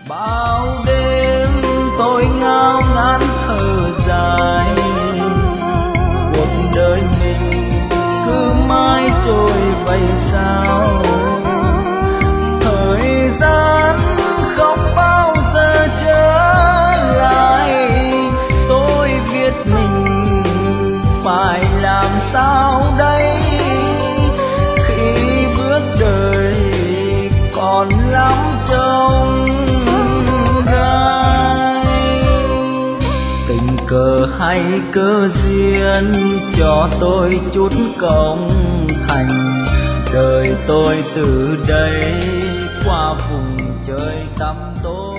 Bao đêm tôi ngao ngán thở dài, cuộc đời mình cứ mãi trôi vậy sao? Thời gian không bao giờ trở lại, tôi biết mình phải làm sao đây khi bước đời còn lắm trông gai. Tình cờ hay cơ duyên cho tôi chút công thành, đời tôi từ đây qua vùng trời tăm tối.